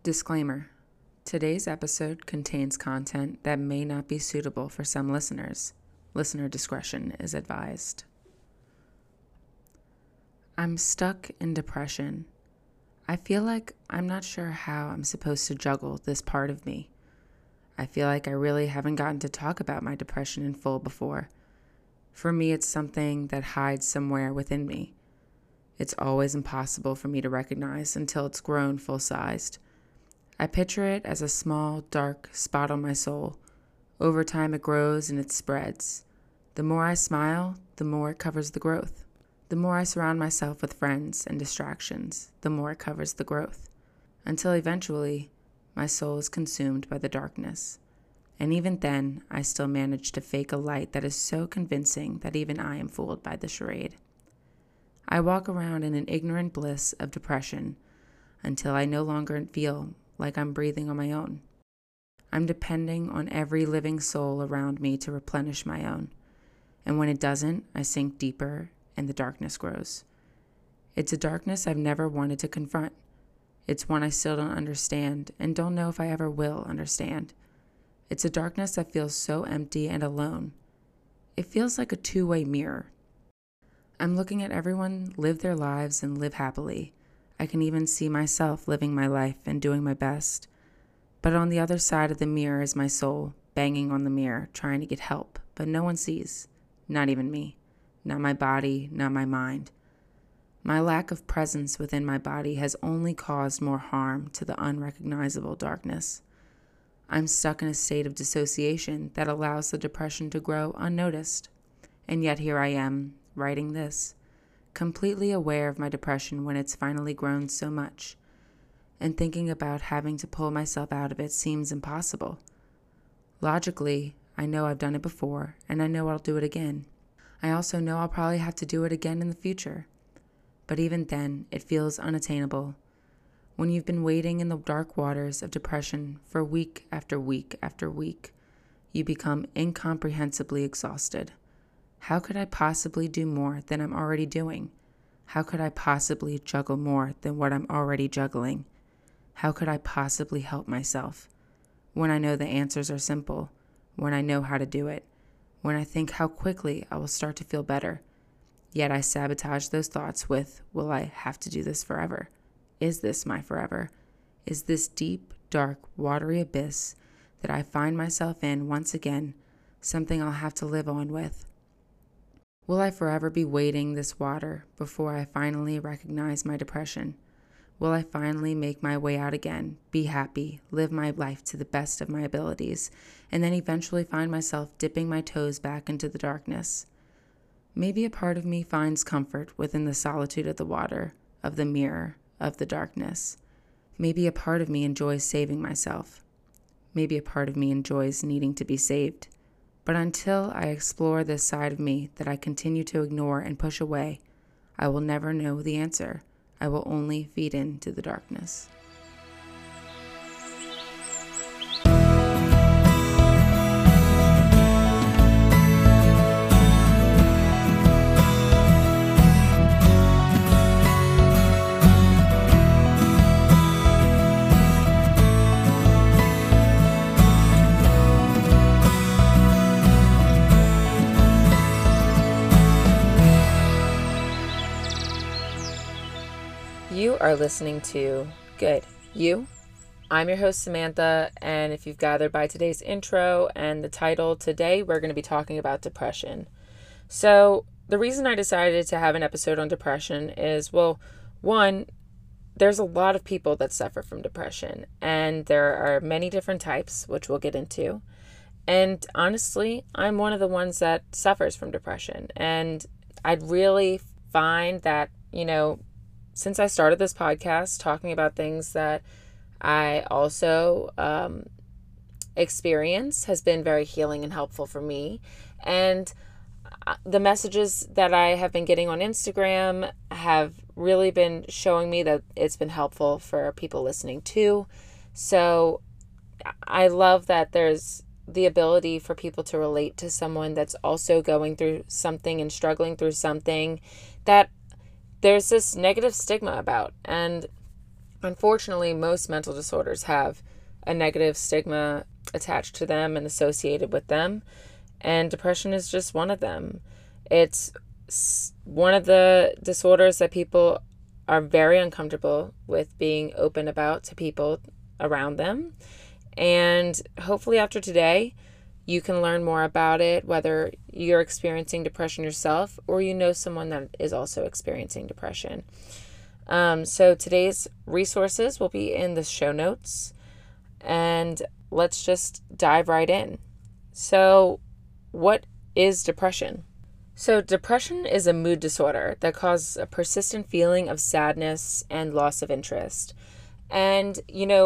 Disclaimer: today's episode contains content that may not be suitable for some listeners. Listener discretion is advised. I'm stuck in depression. I feel like I'm not sure how I'm supposed to juggle this part of me. I feel like I really haven't gotten to talk about my depression in full before. For me, it's something that hides somewhere within me. It's always impossible for me to recognize until it's grown full-sized. I picture it as a small, dark spot on my soul. Over time, it grows and it spreads. The more I smile, the more it covers the growth. The more I surround myself with friends and distractions, the more it covers the growth. Until eventually, my soul is consumed by the darkness. And even then, I still manage to fake a light that is so convincing that even I am fooled by the charade. I walk around in an ignorant bliss of depression until I no longer feel like I'm breathing on my own. I'm depending on every living soul around me to replenish my own. And when it doesn't, I sink deeper and the darkness grows. It's a darkness I've never wanted to confront. It's one I still don't understand and don't know if I ever will understand. It's a darkness that feels so empty and alone. It feels like a two-way mirror. I'm looking at everyone live their lives and live happily. I can even see myself living my life and doing my best. But on the other side of the mirror is my soul, banging on the mirror, trying to get help, but no one sees. Not even me. Not my body, not my mind. My lack of presence within my body has only caused more harm to the unrecognizable darkness. I'm stuck in a state of dissociation that allows the depression to grow unnoticed. And yet here I am, writing this, completely aware of my depression when it's finally grown so much. And thinking about having to pull myself out of it seems impossible. Logically, I know I've done it before, and I know I'll do it again. I also know I'll probably have to do it again in the future. But even then, it feels unattainable. When you've been wading in the dark waters of depression for week after week after week, you become incomprehensibly exhausted. How could I possibly do more than I'm already doing? How could I possibly juggle more than what I'm already juggling? How could I possibly help myself? When I know the answers are simple, when I know how to do it, when I think how quickly I will start to feel better. Yet I sabotage those thoughts with, will I have to do this forever? Is this my forever? Is this deep, dark, watery abyss that I find myself in once again something I'll have to live on with? Will I forever be wading this water before I finally recognize my depression? Will I finally make my way out again, be happy, live my life to the best of my abilities, and then eventually find myself dipping my toes back into the darkness? Maybe a part of me finds comfort within the solitude of the water, of the mirror, of the darkness. Maybe a part of me enjoys saving myself. Maybe a part of me enjoys needing to be saved. But until I explore this side of me that I continue to ignore and push away, I will never know the answer. I will only feed into the darkness. You are listening to Good You. I'm your host, Samantha, and if you've gathered by today's intro and the title, today we're going to be talking about depression. So the reason I decided to have an episode on depression is, well, one, there's a lot of people that suffer from depression, and there are many different types, which we'll get into. And honestly, I'm one of the ones that suffers from depression, and I'd really find that, since I started this podcast talking about things that I also experience has been very healing and helpful for me. And the messages that I have been getting on Instagram have really been showing me that it's been helpful for people listening too. So I love that there's the ability for people to relate to someone that's also going through something and struggling through something that there's this negative stigma about. And Unfortunately, most mental disorders have a negative stigma attached to them and associated with them, and depression is just one of them. It's one of the disorders that people are very uncomfortable with being open about to people around them. And hopefully after today, you can learn more about it, whether you're experiencing depression yourself or you know someone that is also experiencing depression. So today's resources will be in the show notes, and let's just dive right in. So what is depression? So depression is a mood disorder that causes a persistent feeling of sadness and loss of interest. And,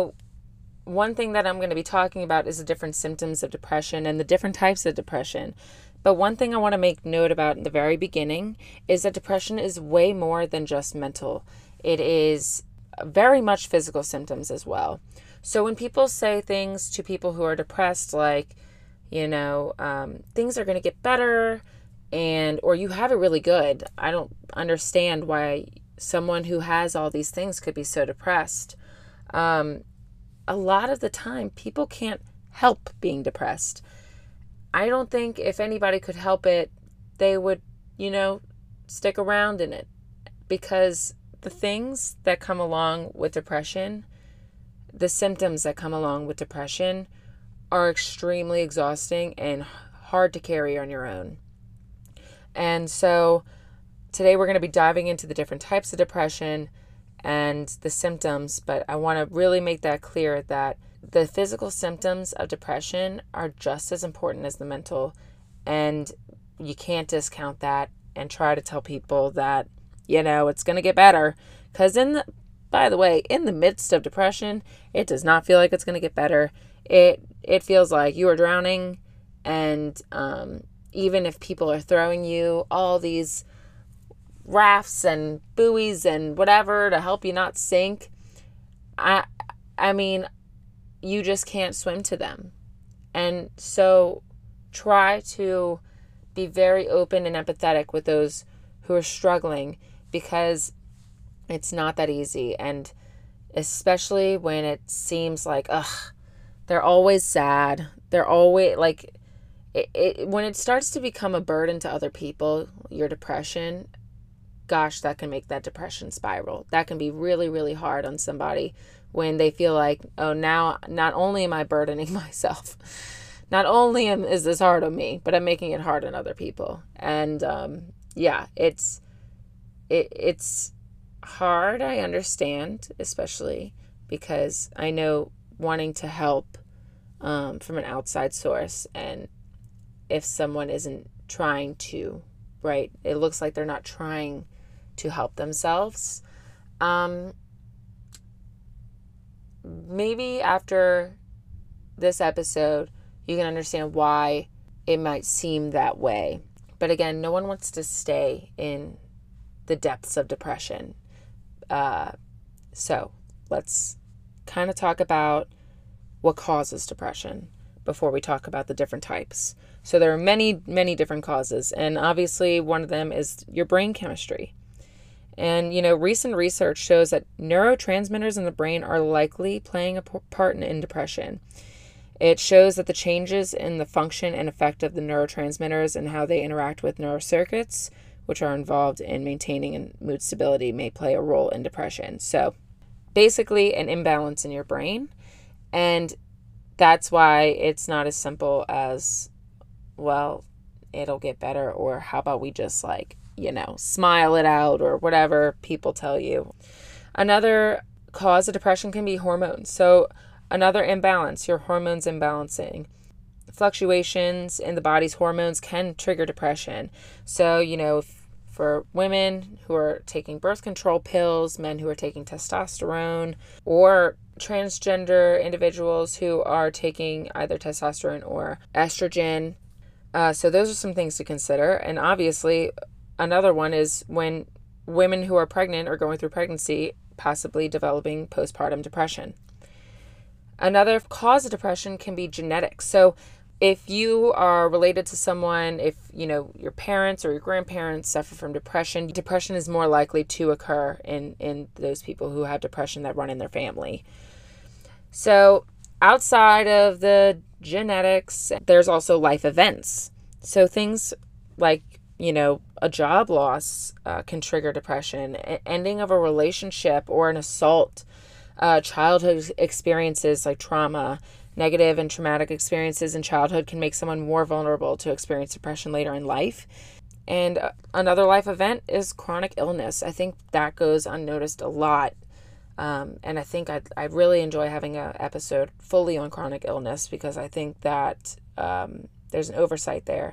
one thing that I'm going to be talking about is the different symptoms of depression and the different types of depression. But one thing I want to make note about in the very beginning is that depression is way more than just mental. It is very much physical symptoms as well. So when people say things to people who are depressed, like, things are going to get better, or you have it really good, I don't understand why someone who has all these things could be so depressed. A lot of the time, people can't help being depressed. I don't think if anybody could help it, they would, stick around in it, because the things that come along with depression, the symptoms that come along with depression are extremely exhausting and hard to carry on your own. And so today we're going to be diving into the different types of depression and the symptoms, but I want to really make that clear that the physical symptoms of depression are just as important as the mental, and you can't discount that and try to tell people that, it's going to get better, because by the way, in the midst of depression, it does not feel like it's going to get better. It feels like you are drowning, and even if people are throwing you all these rafts and buoys and whatever to help you not sink, I mean, you just can't swim to them. And so try to be very open and empathetic with those who are struggling, because it's not that easy. And especially when it seems like, they're always sad. They're always like, when it starts to become a burden to other people, your depression, gosh, that can make that depression spiral. That can be really, really hard on somebody when they feel like, oh, now not only am I burdening myself, not only is this hard on me, but I'm making it hard on other people. And it's hard, I understand, especially because I know wanting to help from an outside source, and if someone isn't trying to, right, it looks like they're not trying to help themselves. Maybe after this episode, you can understand why it might seem that way. But again, no one wants to stay in the depths of depression. So let's kind of talk about what causes depression before we talk about the different types. So there are many, many different causes. And obviously one of them is your brain chemistry. And, recent research shows that neurotransmitters in the brain are likely playing a part in depression. It shows that the changes in the function and effect of the neurotransmitters and how they interact with neurocircuits, which are involved in maintaining mood stability, may play a role in depression. So basically an imbalance in your brain. And that's why it's not as simple as, well, it'll get better, or how about we just smile it out, or whatever people tell you. Another cause of depression can be hormones. So another imbalance, your hormones imbalancing. Fluctuations in the body's hormones can trigger depression. So, for women who are taking birth control pills, men who are taking testosterone, or transgender individuals who are taking either testosterone or estrogen. So those are some things to consider. And obviously, another one is when women who are pregnant or going through pregnancy, possibly developing postpartum depression. Another cause of depression can be genetic. So if you are related to someone, if your parents or your grandparents suffer from depression is more likely to occur in those people who have depression that run in their family. So outside of the genetics, there's also life events. So things like, a job loss can trigger depression, ending of a relationship or an assault, childhood experiences like trauma, negative and traumatic experiences in childhood can make someone more vulnerable to experience depression later in life. And another life event is chronic illness. I think that goes unnoticed a lot. And I think I really enjoy having an episode fully on chronic illness because I think that there's an oversight there.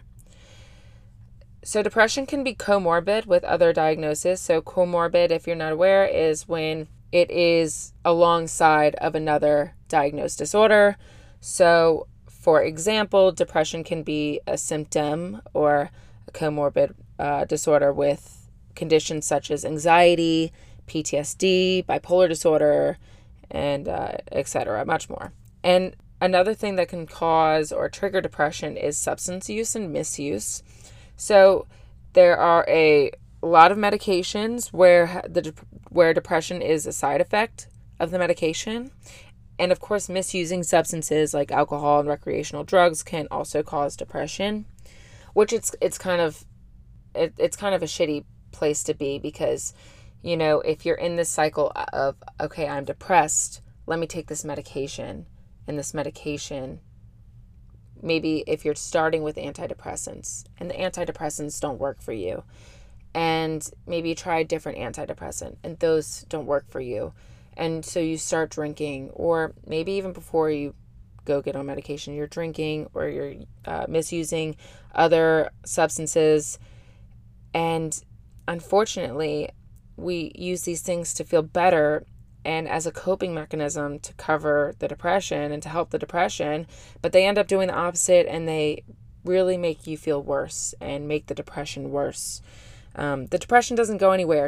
So depression can be comorbid with other diagnoses. So comorbid, if you're not aware, is when it is alongside of another diagnosed disorder. So, for example, depression can be a symptom or a comorbid disorder with conditions such as anxiety, PTSD, bipolar disorder, and etc., much more. And another thing that can cause or trigger depression is substance use and misuse. So there are a lot of medications where depression is a side effect of the medication. And of course, misusing substances like alcohol and recreational drugs can also cause depression, which it's kind of a shitty place to be because, if you're in this cycle of, okay, I'm depressed, let me take this medication, and this medication, maybe if you're starting with antidepressants and the antidepressants don't work for you, and maybe you try a different antidepressant and those don't work for you. And so you start drinking, or maybe even before you go get on medication, you're drinking or you're misusing other substances. And unfortunately, we use these things to feel better and as a coping mechanism to cover the depression and to help the depression, but they end up doing the opposite and they really make you feel worse and make the depression worse. The depression doesn't go anywhere.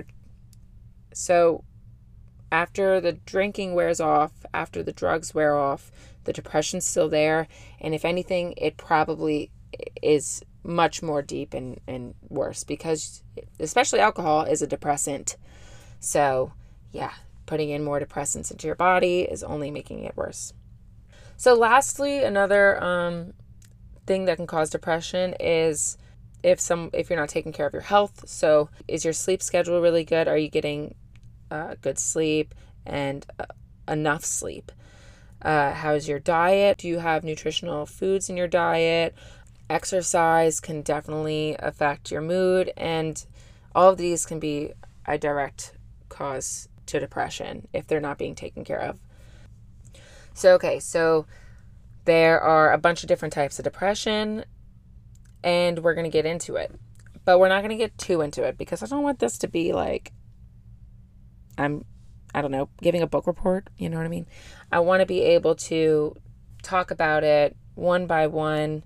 So after the drinking wears off, after the drugs wear off, the depression's still there. And if anything, it probably is much more deep and worse because especially alcohol is a depressant. So yeah, putting in more depressants into your body is only making it worse. So lastly, another thing that can cause depression is if you're not taking care of your health. So is your sleep schedule really good? Are you getting good sleep and enough sleep? How's your diet? Do you have nutritional foods in your diet? Exercise can definitely affect your mood, and all of these can be a direct cause to depression if they're not being taken care of. So there are a bunch of different types of depression, and we're going to get into it. But we're not going to get too into it because I don't want this to be like giving a book report, you know what I mean? I want to be able to talk about it one by one,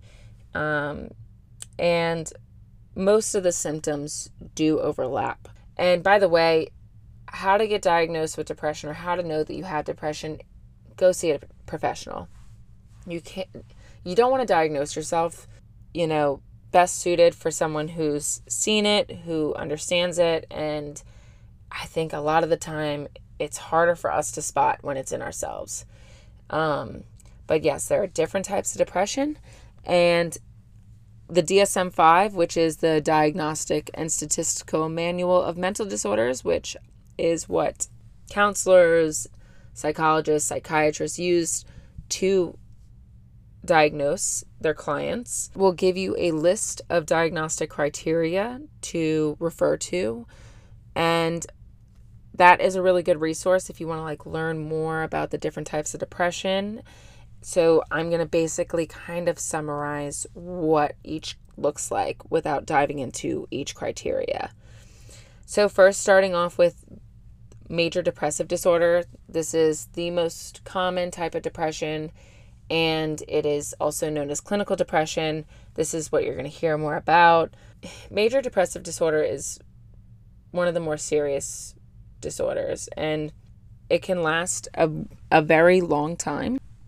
and most of the symptoms do overlap. And by the way, how to get diagnosed with depression or how to know that you have depression, go see a professional. You don't want to diagnose yourself, best suited for someone who's seen it, who understands it, and I think a lot of the time it's harder for us to spot when it's in ourselves. But yes, there are different types of depression, and the DSM-5, which is the Diagnostic and Statistical Manual of Mental Disorders, which is what counselors, psychologists, psychiatrists use to diagnose their clients, will give you a list of diagnostic criteria to refer to. And that is a really good resource if you want to learn more about the different types of depression. So I'm going to basically kind of summarize what each looks like without diving into each criteria. So first, starting off with major depressive disorder. This is the most common type of depression, and it is also known as clinical depression. This is what you're going to hear more about. Major depressive disorder is one of the more serious disorders, and it can last a very long time.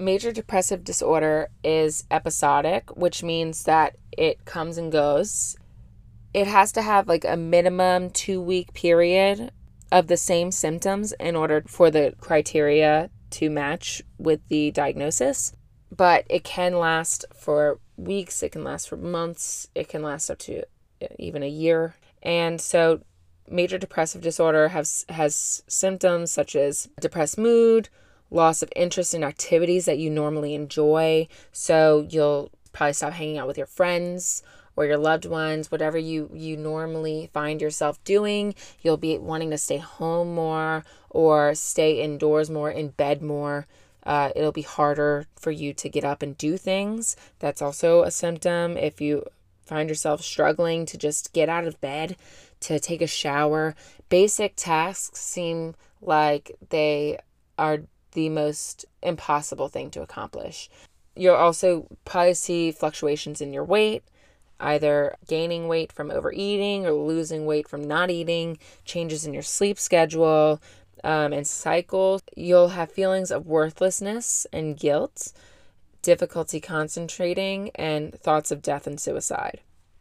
Major depressive disorder is episodic, which means that it comes and goes. It has to have like a minimum 2-week period of the same symptoms in order for the criteria to match with the diagnosis. But it can last for weeks, it can last for months, it can last up to even a year. And so major depressive disorder has symptoms such as depressed mood, loss of interest in activities that you normally enjoy. So you'll probably stop hanging out with your friends or your loved ones, whatever you normally find yourself doing. You'll be wanting to stay home more or stay indoors more, in bed more. It'll be harder for you to get up and do things. That's also a symptom. If you find yourself struggling to just get out of bed, to take a shower, basic tasks seem like they are the most impossible thing to accomplish. You'll also probably see fluctuations in your weight, either gaining weight from overeating or losing weight from not eating, changes in your sleep schedule and cycle. You'll have feelings of worthlessness and guilt, difficulty concentrating, and thoughts of death and suicide.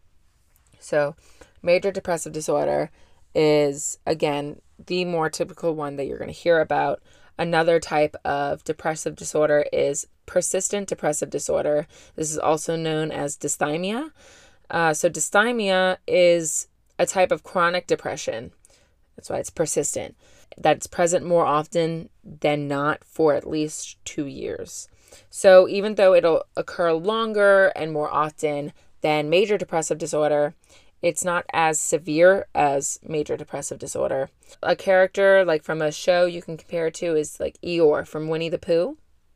So major depressive disorder is, again, the more typical one that you're going to hear about. Another type of depressive disorder is persistent depressive disorder. This is also known as dysthymia. So dysthymia is a type of chronic depression. That's why it's persistent. That's present more often than not for at least 2 years. So even though it'll occur longer and more often than major depressive disorder, it's not as severe as major depressive disorder. A character like from a show you can compare it to is like Eeyore from Winnie the Pooh.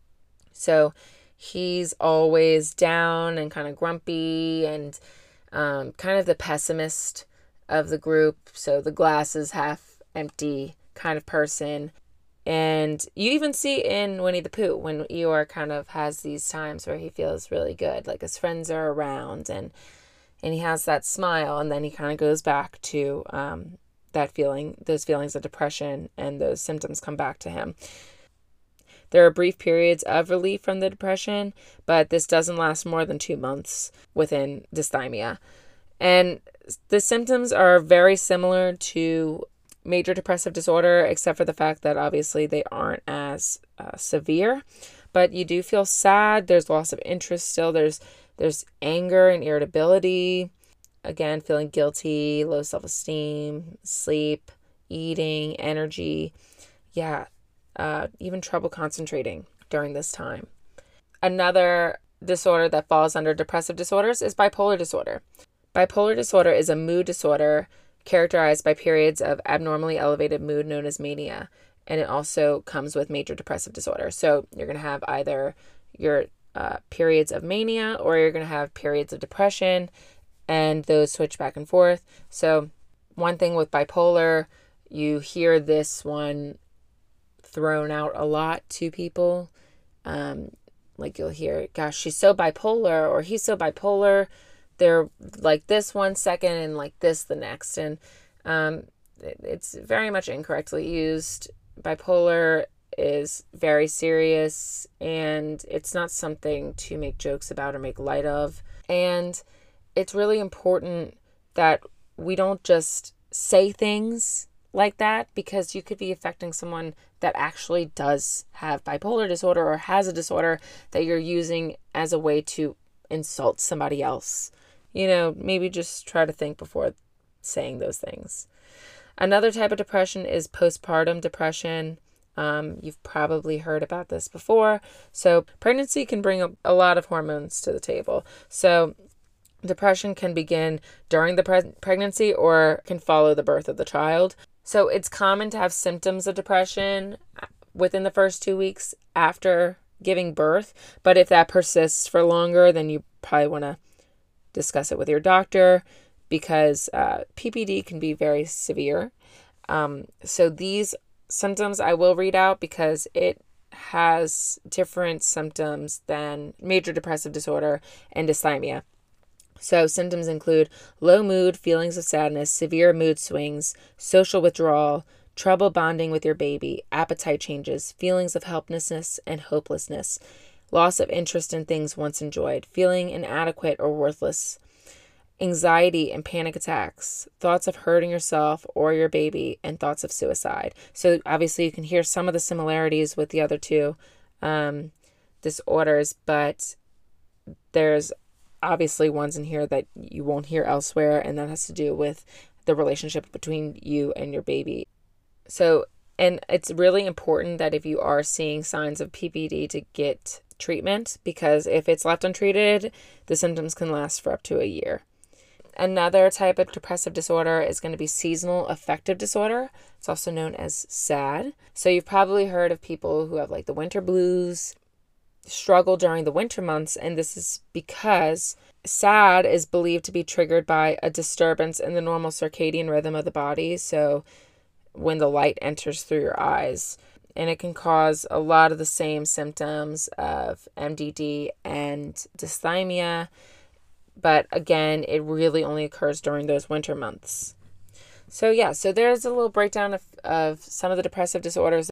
So he's always down and kind of grumpy and kind of the pessimist of the group. So the glass is half empty kind of person. And you even see in Winnie the Pooh when Eeyore kind of has these times where he feels really good, like his friends are around and he has that smile, and then he kind of goes back to that feeling, those feelings of depression, and those symptoms come back to him. There are brief periods of relief from the depression, but this doesn't last more than 2 months within dysthymia. And the symptoms are very similar to major depressive disorder, except for the fact that obviously they aren't as severe. But you do feel sad. There's loss of interest still. There's anger and irritability. Again, feeling guilty, low self-esteem, sleep, eating, energy. Yeah, even trouble concentrating during this time. Another disorder that falls under depressive disorders is bipolar disorder. Bipolar disorder is a mood disorder characterized by periods of abnormally elevated mood known as mania. And it also comes with major depressive disorder. So you're going to have either your periods of mania or you're going to have periods of depression, and those switch back and forth. So one thing with bipolar, you hear this one thrown out a lot to people. Like you'll hear, gosh, she's so bipolar, or he's so bipolar. They're like this 1 second and like this the next. And it's very much incorrectly used. Bipolar is very serious, and it's not something to make jokes about or make light of. And it's really important that we don't just say things like that, because you could be affecting someone that actually does have bipolar disorder or has a disorder that you're using as a way to insult somebody else. You know, maybe just try to think before saying those things. Another type of depression is postpartum depression. You've probably heard about this before. So pregnancy can bring a lot of hormones to the table. So depression can begin during the pregnancy or can follow the birth of the child. So it's common to have symptoms of depression within the first 2 weeks after giving birth. But if that persists for longer, then you probably want to discuss it with your doctor, because PPD can be very severe. So these symptoms I will read out because it has different symptoms than major depressive disorder and dysthymia. So symptoms include low mood, feelings of sadness, severe mood swings, social withdrawal, trouble bonding with your baby, appetite changes, feelings of helplessness and hopelessness, loss of interest in things once enjoyed, feeling inadequate or worthless, anxiety and panic attacks, thoughts of hurting yourself or your baby, and thoughts of suicide. So obviously you can hear some of the similarities with the other two disorders, but there's obviously ones in here that you won't hear elsewhere, and that has to do with the relationship between you and your baby. So, and it's really important that if you are seeing signs of PPD to get treatment, because if it's left untreated, the symptoms can last for up to a year. Another type of depressive disorder is going to be seasonal affective disorder. It's also known as SAD. So you've probably heard of people who have like the winter blues, struggle during the winter months, and this is because SAD is believed to be triggered by a disturbance in the normal circadian rhythm of the body. So when the light enters through your eyes, and it can cause a lot of the same symptoms of MDD and dysthymia. But again, it really only occurs during those winter months. So there's a little breakdown of some of the depressive disorders.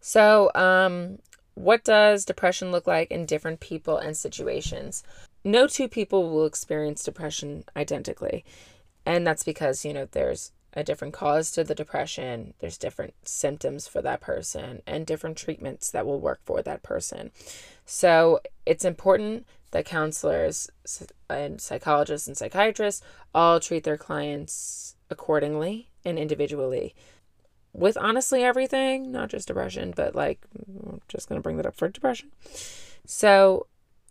So what does depression look like in different people and situations? No two people will experience depression identically. And that's because, there's a different cause to the depression. There's different symptoms for that person and different treatments that will work for that person. So it's important that counselors and psychologists and psychiatrists all treat their clients accordingly and individually with honestly everything, not just depression, but I'm just going to bring that up for depression. So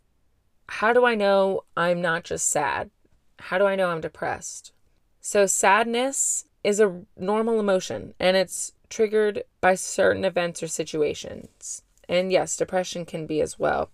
how do I know I'm not just sad? How do I know I'm depressed? So sadness is a normal emotion, and it's triggered by certain events or situations. And yes, depression can be as well.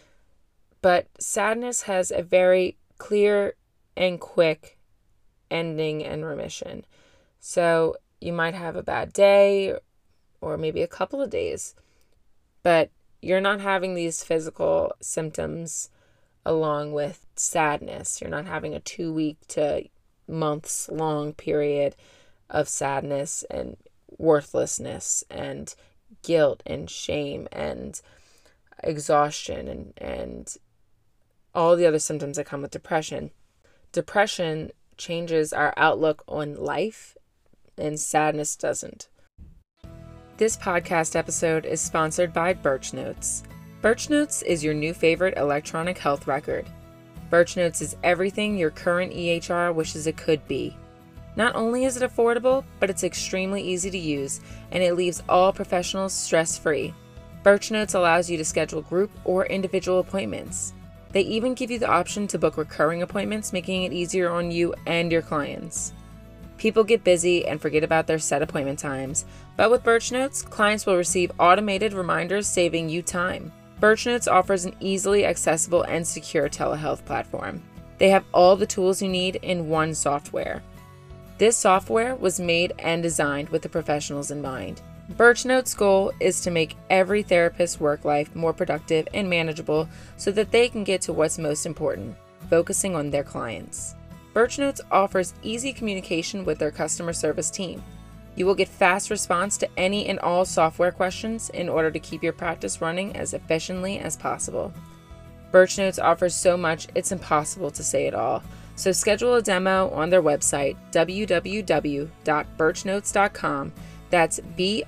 But sadness has a very clear and quick ending and remission. So you might have a bad day or maybe a couple of days, but you're not having these physical symptoms along with sadness. You're not having a 2-week to months long period of sadness and worthlessness and guilt and shame and exhaustion and all the other symptoms that come with depression. Depression changes our outlook on life, and sadness doesn't. This podcast episode is sponsored by Birch Notes. Birch Notes is your new favorite electronic health record. Birch Notes is everything your current EHR wishes it could be. Not only is it affordable, but it's extremely easy to use, and it leaves all professionals stress-free. Birch Notes allows you to schedule group or individual appointments. They even give you the option to book recurring appointments, making it easier on you and your clients. People get busy and forget about their set appointment times, but with Birch Notes, clients will receive automated reminders, saving you time. Birch Notes offers an easily accessible and secure telehealth platform. They have all the tools you need in one software. This software was made and designed with the professionals in mind. Birch Notes' goal is to make every therapist's work life more productive and manageable so that they can get to what's most important, focusing on their clients. Birch Notes offers easy communication with their customer service team. You will get fast response to any and all software questions in order to keep your practice running as efficiently as possible. Birch Notes offers so much, it's impossible to say it all. So schedule a demo on their website, www.birchnotes.com. That's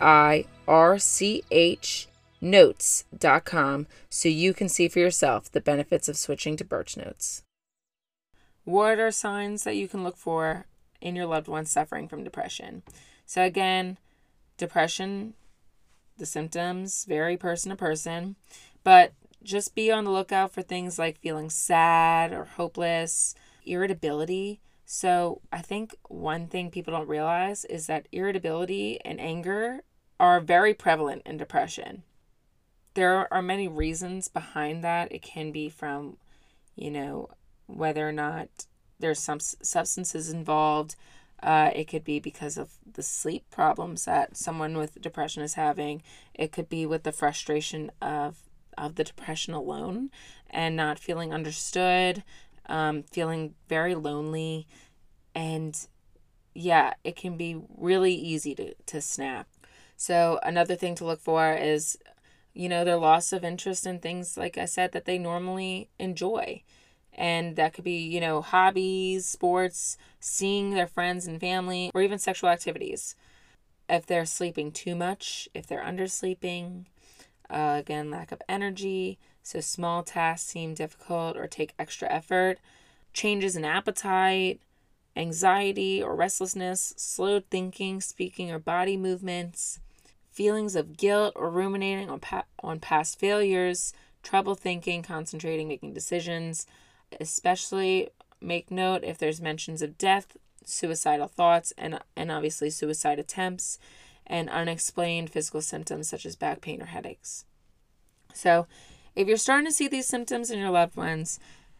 BIRCH notes.com, so you can see for yourself the benefits of switching to Birch Notes. What are signs that you can look for in your loved one suffering from depression? So again, depression, the symptoms vary person to person, but just be on the lookout for things like feeling sad or hopeless, irritability. So I think one thing people don't realize is that irritability and anger are very prevalent in depression. There are many reasons behind that. It can be from, whether or not there's some substances involved. It could be because of the sleep problems that someone with depression is having. It could be with the frustration of the depression alone and not feeling understood, feeling very lonely. And it can be really easy to snap. So another thing to look for is their loss of interest in things, like I said, that they normally enjoy. And that could be, hobbies, sports, seeing their friends and family, or even sexual activities. If they're sleeping too much, if they're undersleeping, again, lack of energy, so small tasks seem difficult or take extra effort, changes in appetite, anxiety or restlessness, slowed thinking, speaking, or body movements, feelings of guilt or ruminating on past failures, trouble thinking, concentrating, making decisions. Especially make note if there's mentions of death, suicidal thoughts, and obviously suicide attempts, and unexplained physical symptoms such as back pain or headaches. So if you're starting to see these symptoms in your loved ones,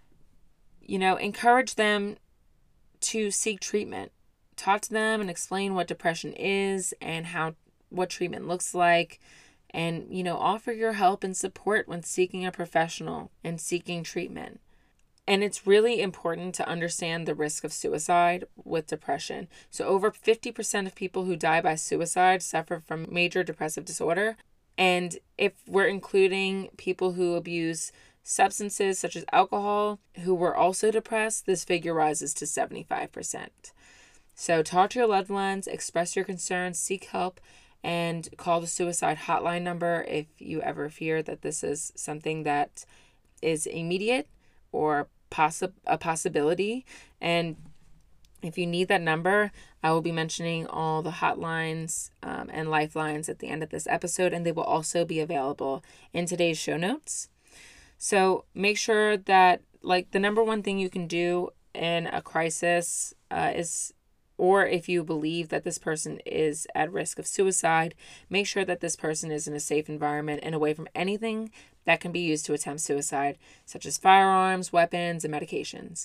encourage them to seek treatment. Talk to them and explain what depression is and what treatment looks like, and offer your help and support when seeking a professional and seeking treatment. And it's really important to understand the risk of suicide with depression. So over 50% of people who die by suicide suffer from major depressive disorder. And if we're including people who abuse substances such as alcohol who were also depressed, this figure rises to 75%. So talk to your loved ones, express your concerns, seek help, and call the suicide hotline number if you ever fear that this is something that is immediate or a possibility. And if you need that number, I will be mentioning all the hotlines and lifelines at the end of this episode, and they will also be available in today's show notes. So make sure that, the number one thing you can do in a crisis or if you believe that this person is at risk of suicide, make sure that this person is in a safe environment and away from anything that can be used to attempt suicide, such as firearms, weapons, and medications.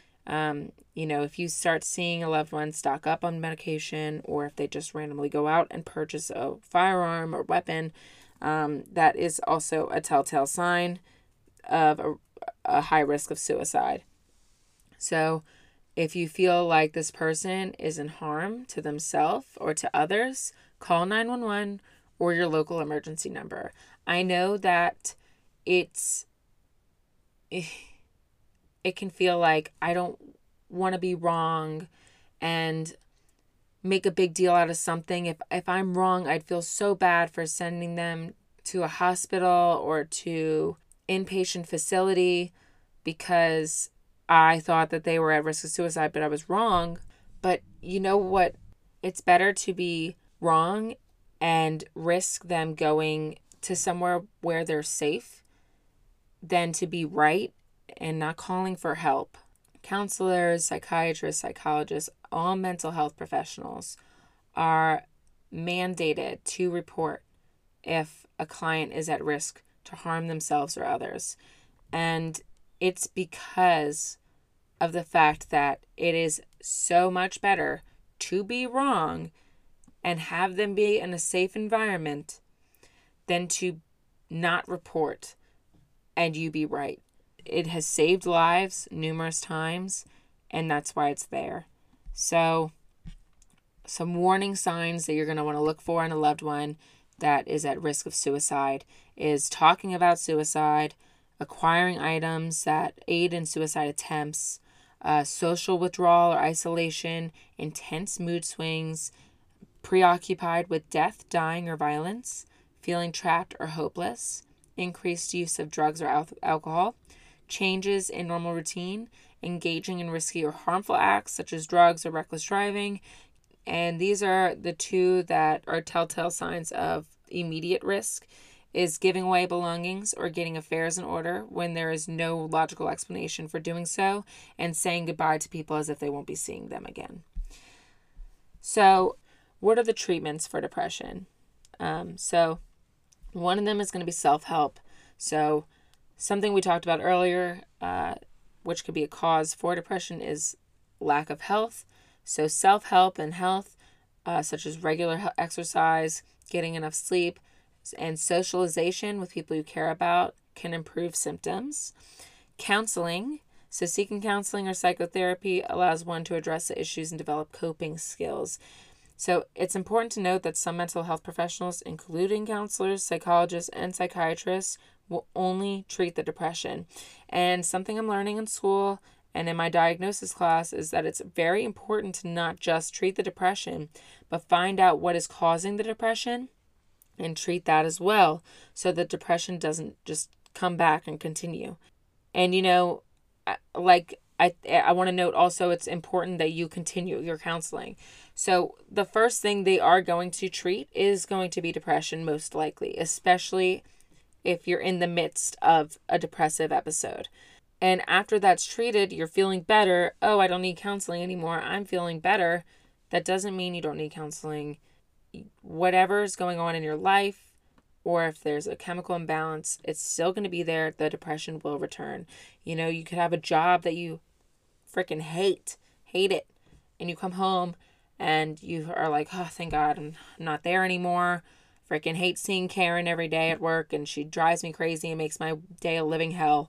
If you start seeing a loved one stock up on medication, or if they just randomly go out and purchase a firearm or weapon, that is also a telltale sign of a high risk of suicide. So if you feel like this person is in harm to themselves or to others, call 911 or your local emergency number. I know that it can feel like I don't want to be wrong and make a big deal out of something. If I'm wrong, I'd feel so bad for sending them to a hospital or to inpatient facility because I thought that they were at risk of suicide, but I was wrong. But you know what? It's better to be wrong and risk them going to somewhere where they're safe than to be right and not calling for help. Counselors, psychiatrists, psychologists, all mental health professionals are mandated to report if a client is at risk to harm themselves or others. And it's because of the fact that it is so much better to be wrong and have them be in a safe environment than to not report and you be right. It has saved lives numerous times, and that's why it's there. So, some warning signs that you're going to want to look for in a loved one that is at risk of suicide is talking about suicide, acquiring items that aid in suicide attempts, social withdrawal or isolation, intense mood swings, preoccupied with death, dying, or violence, feeling trapped or hopeless, increased use of drugs or alcohol, changes in normal routine, engaging in risky or harmful acts such as drugs or reckless driving. And these are the two that are telltale signs of immediate risk, is giving away belongings or getting affairs in order when there is no logical explanation for doing so, and saying goodbye to people as if they won't be seeing them again. So what are the treatments for depression? So one of them is going to be self-help. So something we talked about earlier, which could be a cause for depression, is lack of health. So self-help and health, such as regular exercise, getting enough sleep, and socialization with people you care about can improve symptoms. Counseling. So seeking counseling or psychotherapy allows one to address the issues and develop coping skills. So it's important to note that some mental health professionals, including counselors, psychologists, and psychiatrists, will only treat the depression. And something I'm learning in school and in my diagnosis class is that it's very important to not just treat the depression, but find out what is causing the depression and treat that as well, so the depression doesn't just come back and continue. And I want to note also, it's important that you continue your counseling. So the first thing they are going to treat is going to be depression, most likely, especially if you're in the midst of a depressive episode. And after that's treated, you're feeling better. Oh, I don't need counseling anymore. I'm feeling better. That doesn't mean you don't need counseling. Whatever's going on in your life, or if there's a chemical imbalance, it's still going to be there. The depression will return. You could have a job that you freaking hate it, and you come home and you are like, oh, thank God I'm not there anymore. Freaking hate seeing Karen every day at work, and she drives me crazy and makes my day a living hell.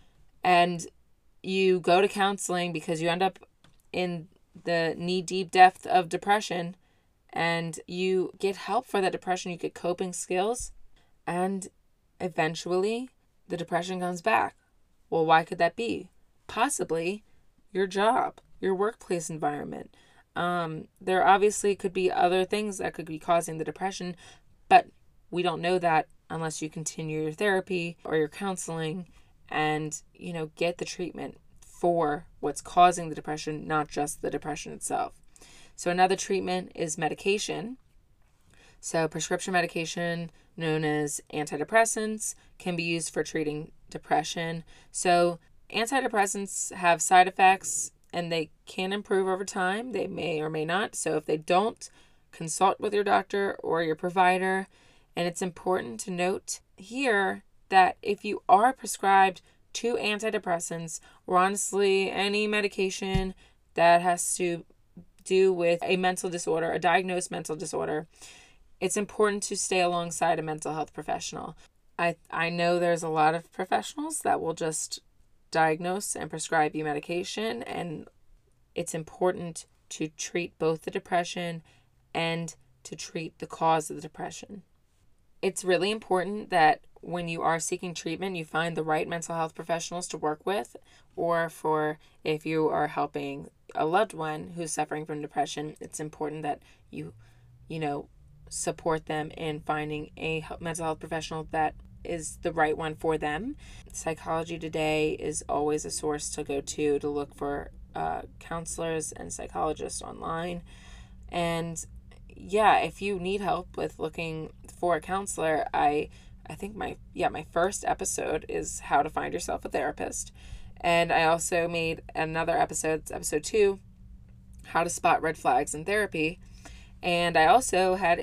And you go to counseling because you end up in the knee-deep depth of depression, and you get help for that depression. You get coping skills, and eventually the depression comes back. Well, why could that be? Possibly your job, your workplace environment. There obviously could be other things that could be causing the depression, but we don't know that unless you continue your therapy or your counseling and, get the treatment for what's causing the depression, not just the depression itself. So another treatment is medication. So prescription medication, known as antidepressants, can be used for treating depression. So antidepressants have side effects and they can improve over time. They may or may not. So if they don't, consult with your doctor or your provider. And it's important to note here that if you are prescribed 2 antidepressants, or honestly any medication that has to do with a mental disorder, a diagnosed mental disorder, it's important to stay alongside a mental health professional. I know there's a lot of professionals that will just diagnose and prescribe you medication, and it's important to treat both the depression and to treat the cause of the depression. It's really important that when you are seeking treatment, you find the right mental health professionals to work with, or for if you are helping a loved one who's suffering from depression, it's important that you support them in finding a mental health professional that is the right one for them. Psychology Today is always a source to go to look for counselors and psychologists online. And yeah, if you need help with looking for a counselor, I think my first episode is how to find yourself a therapist. And I also made another episode, episode 2, how to spot red flags in therapy. And I also had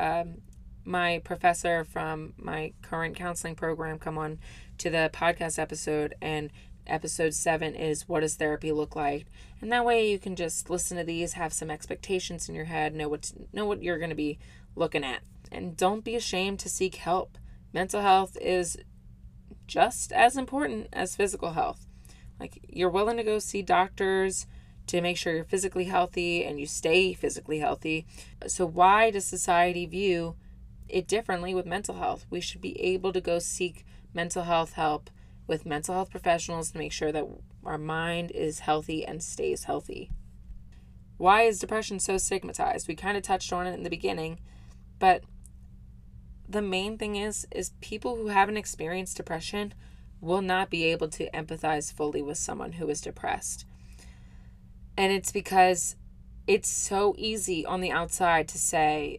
my professor from my current counseling program come on to the podcast episode, and episode 7 is what does therapy look like? And that way you can just listen to these, have some expectations in your head, know what you're going to be looking at. And don't be ashamed to seek help. Mental health is just as important as physical health. Like, you're willing to go see doctors to make sure you're physically healthy and you stay physically healthy. So why does society view it differently with mental health? We should be able to go seek mental health help with mental health professionals to make sure that our mind is healthy and stays healthy. Why is depression so stigmatized? We kind of touched on it in the beginning, but the main thing is people who haven't experienced depression will not be able to empathize fully with someone who is depressed. And it's because it's so easy on the outside to say,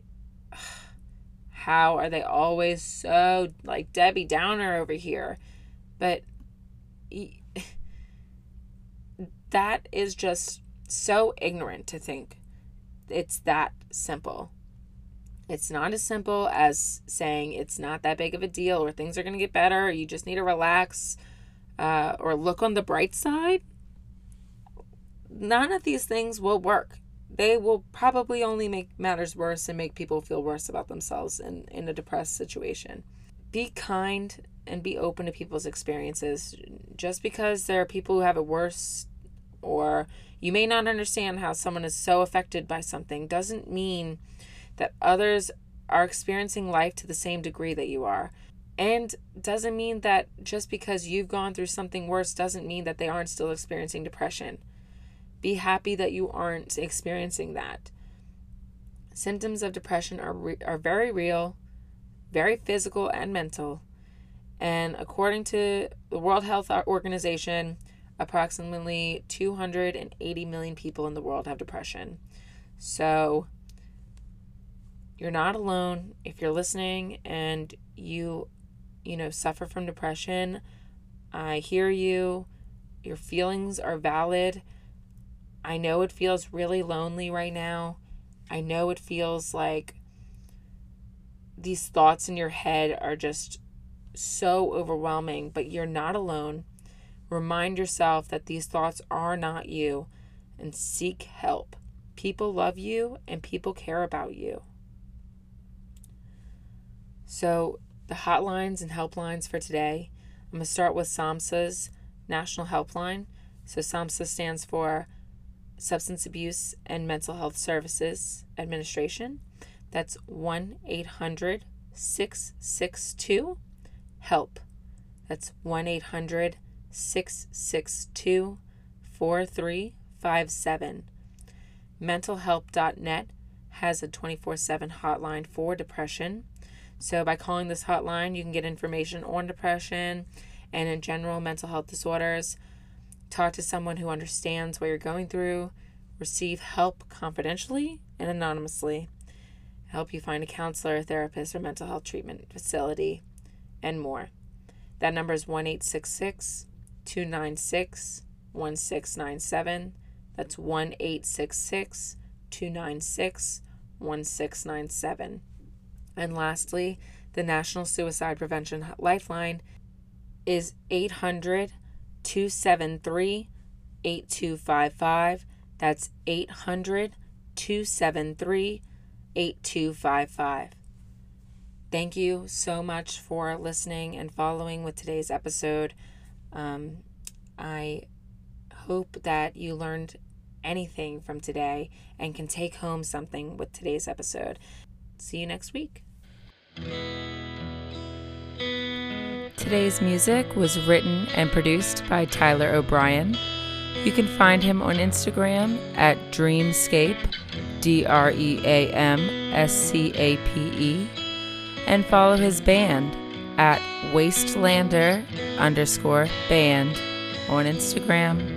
how are they always so like Debbie Downer over here? But that is just so ignorant to think it's that simple. It's not as simple as saying it's not that big of a deal, or things are going to get better, or you just need to relax, or look on the bright side. None of these things will work. They will probably only make matters worse and make people feel worse about themselves in a depressed situation. Be kind and be open to people's experiences. Just because there are people who have it worse or you may not understand how someone is so affected by something, doesn't mean that others are experiencing life to the same degree that you are. And doesn't mean that just because you've gone through something worse doesn't mean that they aren't still experiencing depression. Be happy that you aren't experiencing that. Symptoms of depression are very real, very physical and mental. And according to the World Health Organization, approximately 280 million people in the world have depression. So you're not alone. If you're listening and you suffer from depression, I hear you. Your feelings are valid. I know it feels really lonely right now. I know it feels like these thoughts in your head are just so overwhelming, but you're not alone. Remind yourself that these thoughts are not you and seek help. People love you and people care about you. So the hotlines and helplines for today, I'm going to start with SAMHSA's National Helpline. So SAMHSA stands for Substance Abuse and Mental Health Services Administration. That's 1-800-662-HELP. That's 1-800-662-4357. Mentalhelp.net has a 24/7 hotline for depression. So by calling this hotline, you can get information on depression and in general mental health disorders. Talk to someone who understands what you're going through. Receive help confidentially and anonymously. Help you find a counselor, therapist, or mental health treatment facility, and more. That number is 1-866-296-1697. That's 1-866-296-1697. And lastly, the National Suicide Prevention Lifeline is 800-273-8255. That's 800-273-8255. Thank you so much for listening and following with today's episode. I hope that you learned anything from today and can take home something with today's episode. See you next week. Today's music was written and produced by Tyler O'Brien. You can find him on Instagram at Dreamscape, DREAMSCAPE, and follow his band at Wastelander_band on Instagram.